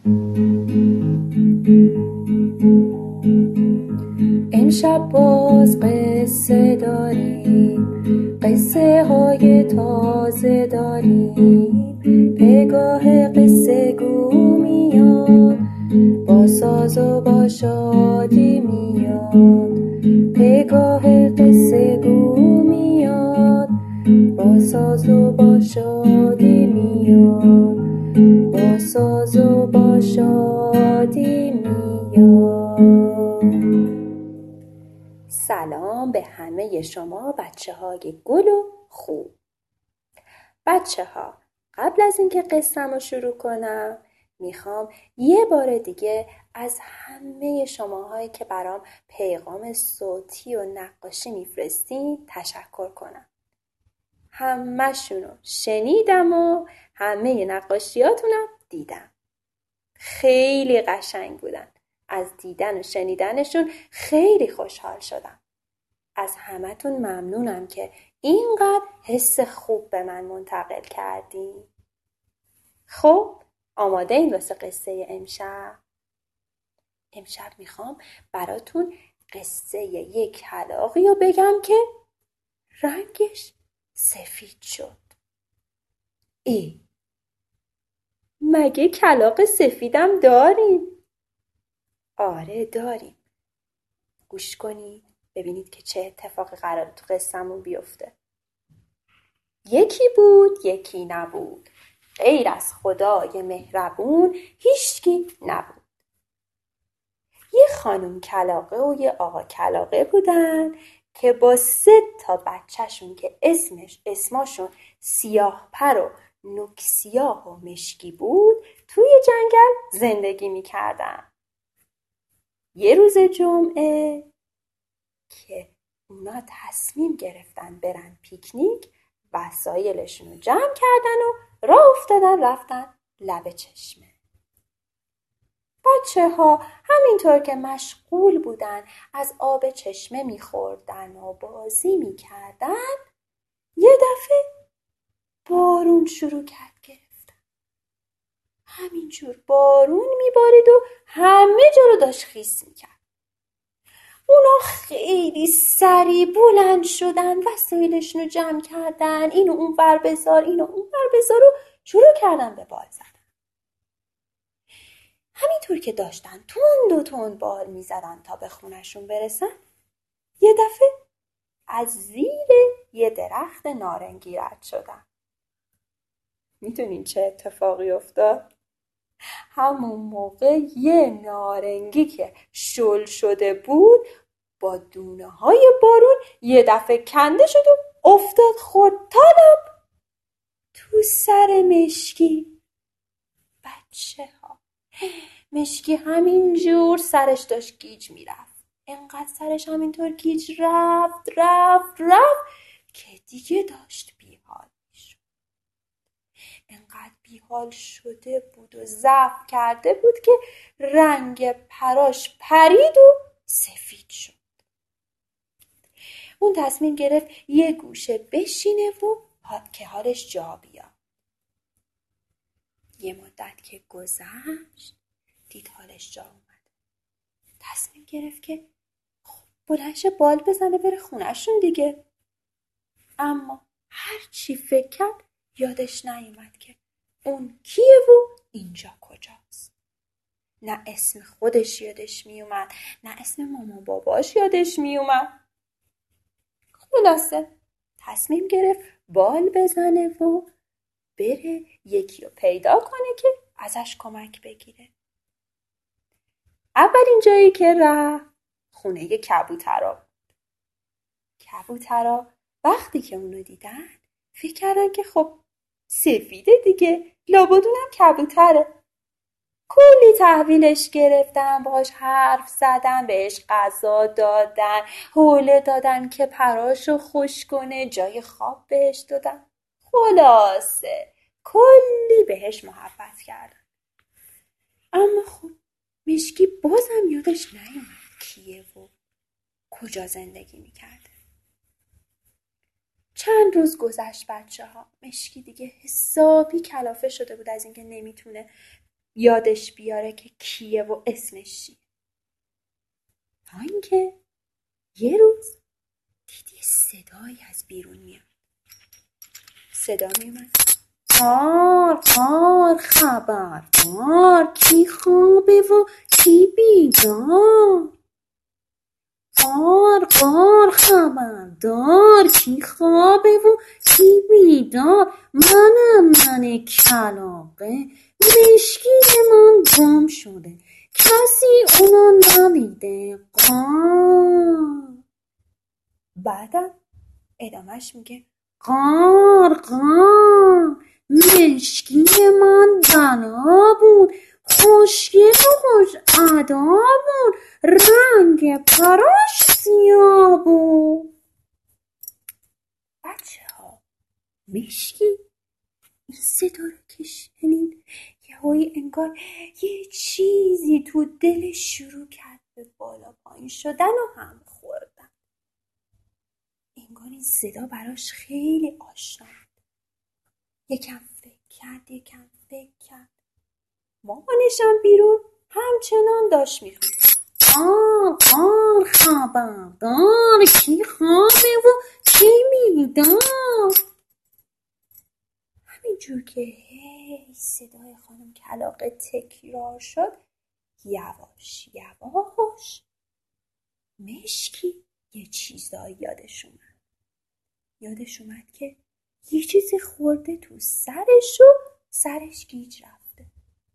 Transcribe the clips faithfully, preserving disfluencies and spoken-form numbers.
امشب باز قصه داریم، قصه های تازه داریم. پگاه قصه گو میاد، با ساز و با شادی میاد. پگاه قصه گو میاد، با ساز و با شادی میاد. با ساز و با شادی میاد. سلام به همه شما بچه های گل و خوب. بچه ها، قبل از اینکه قصه‌مو رو شروع کنم میخوام یه بار دیگه از همه شماهایی که برام پیغام صوتی و نقاشی میفرستین تشکر کنم. همه‌شونو شنیدم و همه نقاشیاتونم دیدم. خیلی قشنگ بودن. از دیدن و شنیدنشون خیلی خوشحال شدم. از همتون ممنونم که اینقدر حس خوب به من منتقل کردین. خب آماده این واسه قصه امشب؟ امشب میخوام براتون قصه یک کلاغی رو بگم که رنگش سفید شد. ای مگه کلاغ سفیدم داریم؟ آره داریم. گوش کنید ببینید که چه اتفاقی قراره تو قصه‌مون بیفته. یکی بود یکی نبود، غیر از خدای مهربون هیچکی نبود. یه خانم کلاغه و یه آقا کلاغه بودن که با سه تا بچهشون که اسمش اسماشون سیاه پر و نوک سیاه و مشکی بود توی جنگل زندگی میکردن. یه روز جمعه که اونا تصمیم گرفتن برن پیکنیک، وسایلشون رو جمع کردن و راه افتادن رفتن لب چشمه. بچه ها همینطور که مشغول بودن از آب چشمه میخوردن و بازی میکردن، یه دفعه بارون شروع کرد گرفتن. همینجور بارون میبارید و همه جا رو داشت خیس میکرد. اونا خیلی سریع بلند شدن، وسایلشون رو جمع کردن، اینو اون ور بذار اینو اون ور بذار و شروع کردن به بال زدن. همینطور که داشتن تند و تند بال میزدن تا به خونشون برسن، یه دفعه از زیر یه درخت نارنگی رد شدن. میدونین چه اتفاقی افتاد؟ همون موقع یه نارنگی که شل شده بود با دونه های بارون یه دفعه کنده شد و افتاد خورد تالاب تو سر مشکی. بچه ها مشکی همینجور سرش داشت گیج میرفت. انقدر سرش همینطور گیج رفت رفت رفت که دیگه داشت بیحال میشد. انقدر بیحال شده بود و ضعف کرده بود که رنگ پراش پرید و سفید شد. اون تصمیم گرفت یه گوشه بشینه و که حالش جا بیاد. یه مدت که گذشت دید حالش جا اومد. تصمیم گرفت که خب بلنش بال بزنه بره خونهشون دیگه. اما هر چی فکر کرد یادش نیومد که اون کیه و اینجا کجاست. نه اسم خودش یادش میومد، نه اسم مامان باباش یادش میومد. خلاصه تصمیم گرفت بال بزنه و بره یکی رو پیدا کنه که ازش کمک بگیره. اولین جایی که رفت خونه کبوترا بود. کبوترا وقتی که اونو دیدن فکر کردن که خب سفیده دیگه، لابد اونم کبوتره. کلی تحویلش گرفتن، باهاش حرف زدن، بهش غذا دادن، حوله دادن که پراشو خوش کنه، جای خواب بهش دادن. خلاصه کلی بهش محبت کردن. اما خب مشکی بازم یادش نیومد کیه و کجا زندگی میکرده. چند روز گذشت بچه ها. مشکی دیگه حسابی کلافه شده بود از اینکه نمیتونه یادش بیاره که کیه و اسمش چیه. تا اینکه یه روز دیدی صدایی از بیرون میاد. صدا میومد: قار قار خبردار، کی خوابه و کی بیدار. قار قار خبردار، کی خوابه و کی بیدار. منم من کلاغه، مشکیمون گم شده، کسی اونو ندیده. قار. بعدم ادامهش میگه: قار قار، مشکی من بلا بود، خوشگل و خوش ادا بود، رنگ پراش سیاه بود. بچه ها، مشکی این صدا رو که شنید، یهویی انگار یه چیزی تو دلش شروع کرد به بالا پایین شدن و هم خوردن. انگار این صدا براش خیلی آشنا بود. یکم فکر کرد یکم فکر کرد. مامانشم بیرون همچنان داشت میخوند: قار قار خبردار، کی خوابه و کی بیدار. همینجور که هی صدای خانم کلاغه تکرار شد، یواش یواش مشکی یه چیزایی یادش اومد. یادش اومد که یه چیزی خورده تو سرش و سرش گیج رفته.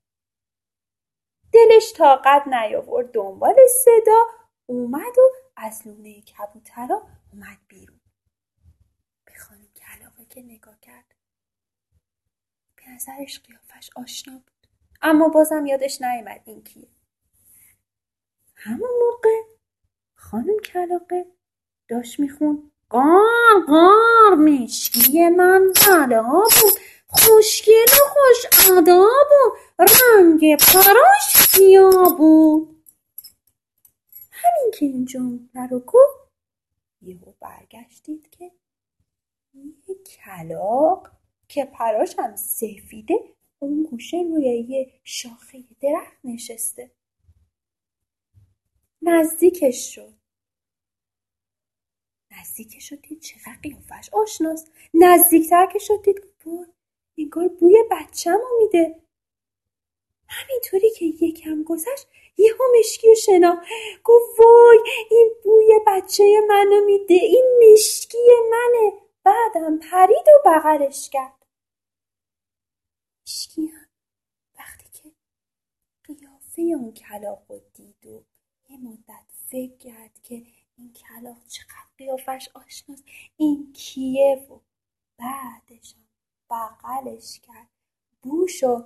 دلش طاقت نیاورد دنبال صدا اومد و از لونه کبوترا اومد بیرون. به خانم کلاغه که نگاه کرد، به نظرش قیافش آشنا بود، اما بازم یادش نیامد این کیه. همون موقع خانم کلاغه داشت میخوند: قار قار، مشکی من بلا بود، خوشگل و خوش ادا بود، رنگ پراش سیاه بود. همین که این جمله رو گفت، یهو برگشتید که یه کلاغ که پراش هم سفیده اون گوشه روی یه شاخه درخت نشسته. نزدیکش شد. نزدیکش شد دید چقدر قیافش آشناست. نزدیکتر که شد دید وای، انگار بوی بچه‌مو میده. همینطوری که یکم گذشت یهو مشکی رو شناخت. گفت وای، این بوی بچه منو میده، این مشکی منه. بعدم پرید و بغلش کرد. مشکی هم وقتی که قیافه اون کلاغ رو دید و یه مدت فکر کرد که این کلاغ چقدر قیافش آشناست، این کیه، و بعدش هم بغلش کرد، بوشو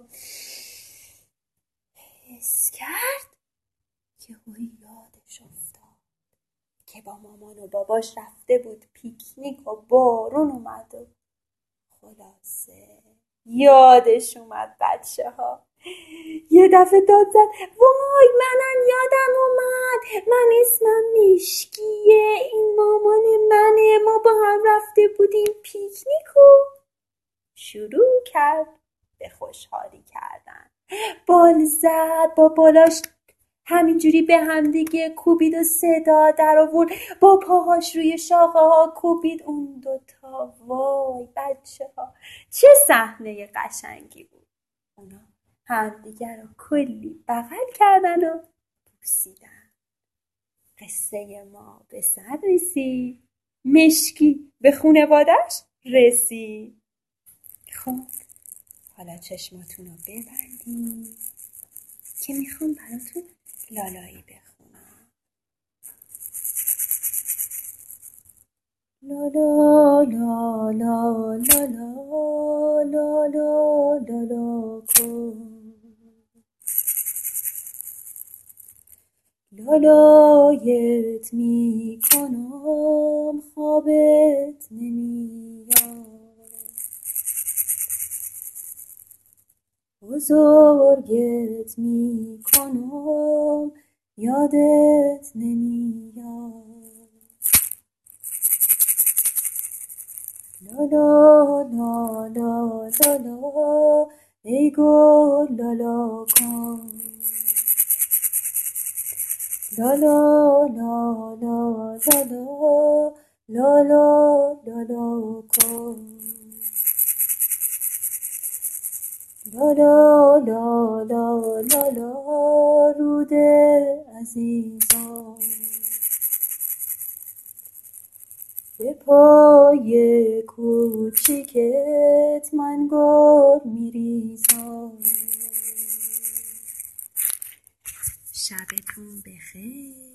حس کرد، که هوی یادش افتاد که با مامان و باباش رفته بود پیکنیک و بارون اومد و خلاصه یادش اومد بچه ها. یه دفعه داد زد: وای، منم یادم اومد، من اسمم مشکیه، این مامان منه، ما با هم رفته بودیم پیکنیک و شروع کرد به خوشحالی کردن. بال زد، با بالاش همینجوری به هم دیگه کوبید و صدا در آورد، با پاهاش روی شاخه ها کوبید اون دوتا. وای بچه ها، چه صحنه قشنگی بود. اونا همدیگر رو کلی بغل کردن و بوسیدن. قصه ما به سر رسید، مشکی به خونوادش رسید. خب حالا چشماتون رو ببندید که میخوام براتون لالایی بخونم. لالا لالا لالا لالا لالا کن، لالایت میکنم خوابت نمیاد، بزرگت میکنم یادت نمیاد. لا لا لا لا لا ای گل لالا کن، لالا لالا لالا لالا لالا کن، لالا لالا لالا رود عزیزان، به پای کوچیکت من گل میریزم. شبتون بخیر.